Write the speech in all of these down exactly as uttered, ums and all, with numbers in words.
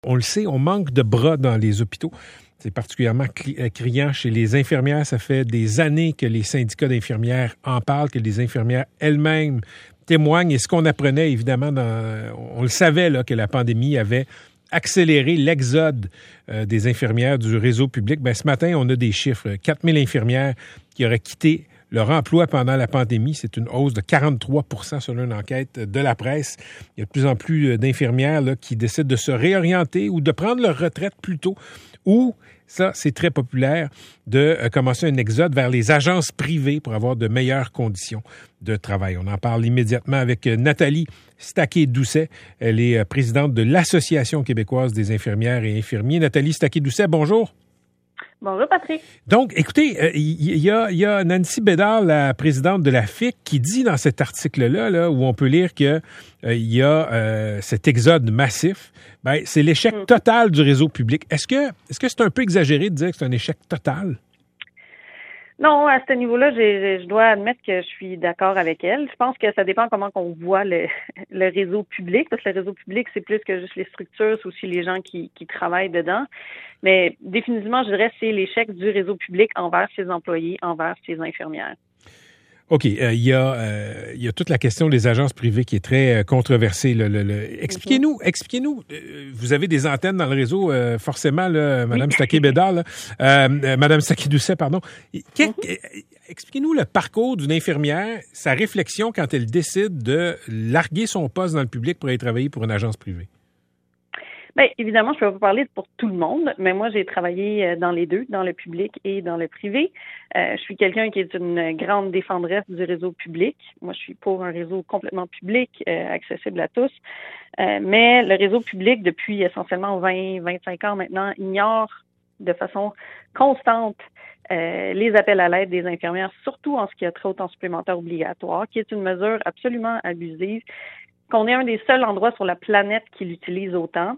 On le sait, on manque de bras dans les hôpitaux. C'est particulièrement criant chez les infirmières. Ça fait des années que les syndicats d'infirmières en parlent, que les infirmières elles-mêmes témoignent. Et ce qu'on apprenait, évidemment, dans, on le savait là, que la pandémie avait accéléré l'exode euh, des infirmières du réseau public. Ben, ce matin, on a des chiffres. quatre mille infirmières qui auraient quitté leur emploi pendant la pandémie. C'est une hausse de quarante-trois pour cent selon une enquête de la presse. Il y a de plus en plus d'infirmières là, qui décident de se réorienter ou de prendre leur retraite plus tôt. Ou, ça, c'est très populaire, de euh, commencer un exode vers les agences privées pour avoir de meilleures conditions de travail. On en parle immédiatement avec euh, Nathalie Staquet-Doucet. Elle est euh, présidente de l'Association québécoise des infirmières et infirmiers. Nathalie Staquet-Doucet, bonjour. Bonjour, Patrick. Donc, écoutez, il euh, y, y, a, y a Nancy Bédard, la présidente de la F I C, qui dit dans cet article-là, là, où on peut lire qu'il euh, y a euh, cet exode massif, ben, c'est l'échec mmh. total du réseau public. Est-ce que est-ce que c'est un peu exagéré de dire que c'est un échec total? Non, à ce niveau-là, j'ai, je dois admettre que je suis d'accord avec elle. Je pense que ça dépend comment on voit le, le réseau public, parce que le réseau public, c'est plus que juste les structures, c'est aussi les gens qui, qui travaillent dedans. Mais définitivement, je dirais que c'est l'échec du réseau public envers ses employés, envers ses infirmières. OK. Il euh, y, euh, y a toute la question des agences privées qui est très euh, controversée. Le, le, le. Expliquez-nous, mm-hmm. expliquez-nous. Euh, vous avez des antennes dans le réseau, euh, forcément, là, Mme oui. Staquet-Bédard, là, euh, euh, Mme Staquet-Doucet, pardon. Quel, mm-hmm. Expliquez-nous le parcours d'une infirmière, sa réflexion quand elle décide de larguer son poste dans le public pour aller travailler pour une agence privée. Bien, évidemment, je ne peux pas parler pour tout le monde, mais moi, j'ai travaillé dans les deux, dans le public et dans le privé. Euh, je suis quelqu'un qui est une grande défendresse du réseau public. Moi, je suis pour un réseau complètement public, euh, accessible à tous. Euh, mais le réseau public, depuis essentiellement vingt à vingt-cinq ans maintenant, ignore de façon constante euh, les appels à l'aide des infirmières, surtout en ce qui a trait au temps supplémentaire obligatoire, qui est une mesure absolument abusive, qu'on est un des seuls endroits sur la planète qui l'utilise autant.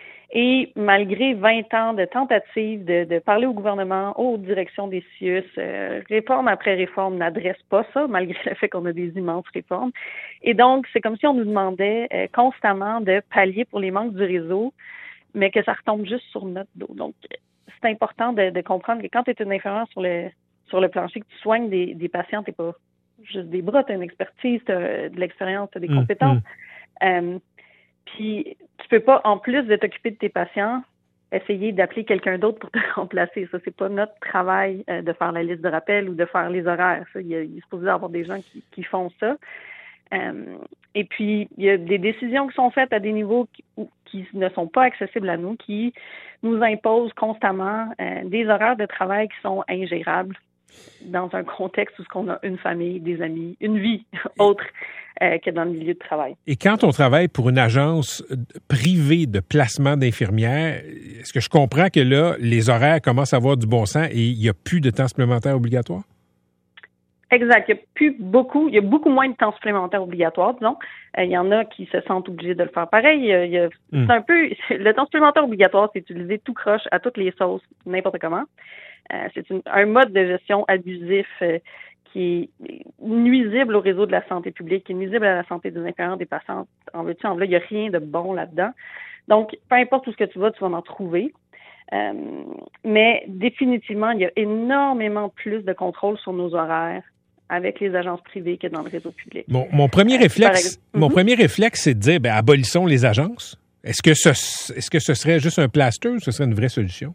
Et malgré vingt ans de tentatives de, de parler au gouvernement, aux directions des C I U S, euh, réforme après réforme n'adresse pas ça, malgré le fait qu'on a des immenses réformes. Et donc, c'est comme si on nous demandait euh, constamment de pallier pour les manques du réseau, mais que ça retombe juste sur notre dos. Donc, c'est important de, de comprendre que quand tu es une infirmière sur le sur le plancher, que tu soignes des, des patients, tu n'es pas juste des bras, tu as une expertise, tu as de l'expérience, tu as des mmh, compétences. Mmh. Euh, Puis, tu peux pas, en plus de t'occuper de tes patients, essayer d'appeler quelqu'un d'autre pour te remplacer. Ça, c'est pas notre travail euh, de faire la liste de rappels ou de faire les horaires. Ça, il, y a, il est supposé y avoir des gens qui, qui font ça. Euh, et puis, il y a des décisions qui sont faites à des niveaux qui, qui ne sont pas accessibles à nous, qui nous imposent constamment euh, des horaires de travail qui sont ingérables dans un contexte où on a une famille, des amis, une vie autre euh, que dans le milieu de travail. Et quand on travaille pour une agence privée de placement d'infirmières, est-ce que je comprends que là, les horaires commencent à avoir du bon sens et il n'y a plus de temps supplémentaire obligatoire? Exact. Il n'y a plus beaucoup, il y a beaucoup moins de temps supplémentaire obligatoire, disons. Euh, il y en a qui se sentent obligés de le faire pareil. Il y a, il y a, mm. C'est un peu, le temps supplémentaire obligatoire, c'est utilisé tout croche à toutes les sauces, n'importe comment. Euh, c'est une, un mode de gestion abusif euh, qui est nuisible au réseau de la santé publique, qui est nuisible à la santé des infirmières, des patients. En veux-tu, en là, il n'y a rien de bon là-dedans. Donc, peu importe où ce que tu vas, tu vas en trouver. Euh, mais définitivement, il y a énormément plus de contrôle sur nos horaires avec les agences privées que dans le réseau public. Mon, mon premier euh, réflexe, mon mm-hmm. premier réflexe, c'est de dire, ben, abolissons les agences. Est-ce que ce, est-ce que ce serait juste un plaster ou ce serait une vraie solution?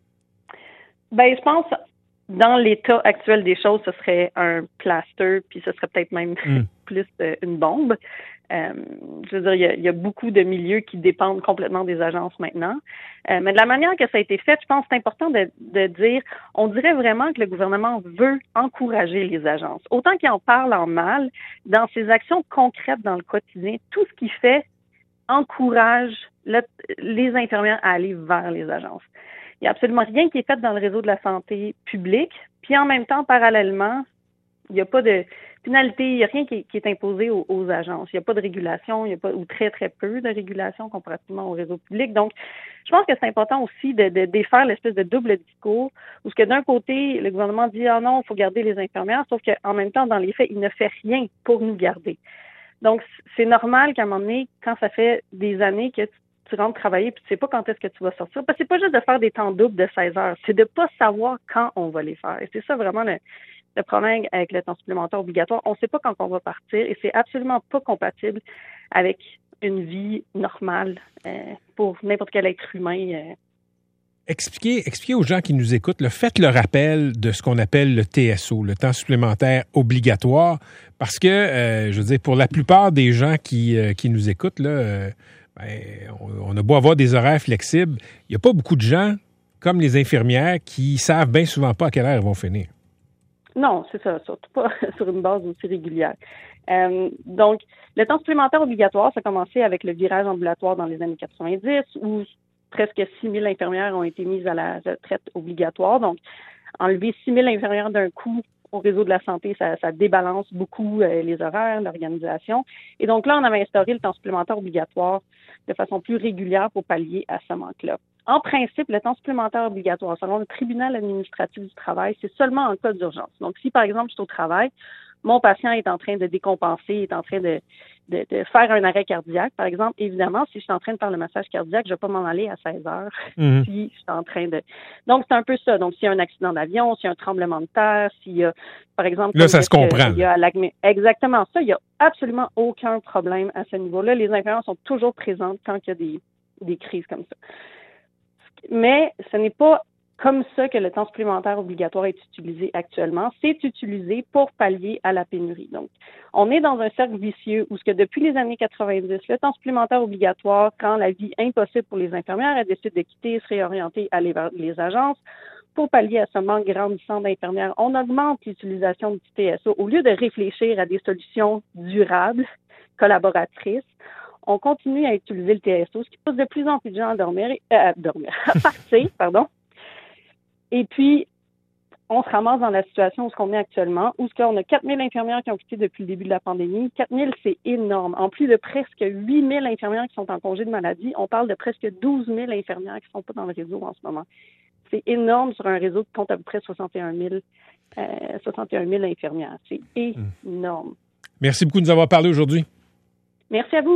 Ben, je pense, dans l'état actuel des choses, ce serait un plaster, puis ce serait peut-être même mm. plus euh, une bombe. Euh, je veux dire, il y, a, il y a beaucoup de milieux qui dépendent complètement des agences maintenant. Euh, mais de la manière que ça a été fait, je pense que c'est important de, de dire, on dirait vraiment que le gouvernement veut encourager les agences. Autant qu'il en parle en mal, dans ses actions concrètes dans le quotidien, tout ce qu'il fait encourage le, les infirmières à aller vers les agences. Il n'y a absolument rien qui est fait dans le réseau de la santé publique. Puis en même temps, parallèlement, il n'y a pas de finalité, il n'y a rien qui est, qui est imposé aux, aux agences. Il n'y a pas de régulation, il n'y a pas, ou très, très peu de régulation comparativement au réseau public. Donc, je pense que c'est important aussi de, de défaire l'espèce de double discours où ce que d'un côté, le gouvernement dit « Ah non, il faut garder les infirmières », sauf qu'en même temps, dans les faits, il ne fait rien pour nous garder. Donc, c'est normal qu'à un moment donné, quand ça fait des années que tu rentres travailler puis tu sais pas quand est-ce que tu vas sortir. Parce que c'est pas juste de faire des temps doubles de seize heures, c'est de pas savoir quand on va les faire. Et c'est ça vraiment le, le problème avec le temps supplémentaire obligatoire. On sait pas quand on va partir et c'est absolument pas compatible avec une vie normale euh, pour n'importe quel être humain. Euh. Expliquez, expliquez aux gens qui nous écoutent, là, faites le rappel de ce qu'on appelle le T S O, le temps supplémentaire obligatoire, parce que, euh, je veux dire, pour la plupart des gens qui, euh, qui nous écoutent, là, euh, ben, on, on a beau avoir des horaires flexibles, il n'y a pas beaucoup de gens, comme les infirmières, qui savent bien souvent pas à quelle heure ils vont finir. Non, c'est ça, surtout pas sur une base aussi régulière. Euh, donc, le temps supplémentaire obligatoire, ça a commencé avec le virage ambulatoire dans les années quatre-vingt-dix, où presque six mille infirmières ont été mises à la retraite obligatoire. Donc, enlever six mille infirmières d'un coup au réseau de la santé, ça, ça débalance beaucoup euh, les horaires, l'organisation. Et donc là, on avait instauré le temps supplémentaire obligatoire de façon plus régulière pour pallier à ce manque-là. En principe, le temps supplémentaire obligatoire, selon le tribunal administratif du travail, c'est seulement en cas d'urgence. Donc, si, par exemple, je suis au travail, mon patient est en train de décompenser, est en train de, de, de faire un arrêt cardiaque, par exemple, évidemment, si je suis en train de faire le massage cardiaque, je ne vais pas m'en aller à seize heures. Mmh. Si je suis en train de... Donc, c'est un peu ça. Donc, s'il y a un accident d'avion, s'il y a un tremblement de terre, s'il y a, par exemple... Là, ça se comprend. Il y a la... Exactement ça. Il n'y a absolument aucun problème à ce niveau-là. Les infirmières sont toujours présentes quand il y a des, des crises comme ça. Mais ce n'est pas comme ça que le temps supplémentaire obligatoire est utilisé actuellement. C'est utilisé pour pallier à la pénurie. Donc, on est dans un cercle vicieux où ce que depuis les années quatre-vingt-dix, le temps supplémentaire obligatoire rend la vie impossible pour les infirmières. Elles décident de quitter, se réorienter, aller vers les agences. Pour pallier à ce manque grandissant d'infirmières, on augmente l'utilisation du T S O. Au lieu de réfléchir à des solutions durables, collaboratrices, on continue à utiliser le T S O, ce qui pousse de plus en plus de gens à dormir, euh, à dormir, à partir, pardon. Et puis, on se ramasse dans la situation où on est actuellement, où on a quatre mille infirmières qui ont quitté depuis le début de la pandémie. quatre mille, c'est énorme. En plus de presque huit mille infirmières qui sont en congé de maladie, on parle de presque douze mille infirmières qui ne sont pas dans le réseau en ce moment. C'est énorme sur un réseau qui compte à peu près soixante et un mille, euh, soixante et un mille infirmières. C'est énorme. Merci beaucoup de nous avoir parlé aujourd'hui. Merci à vous.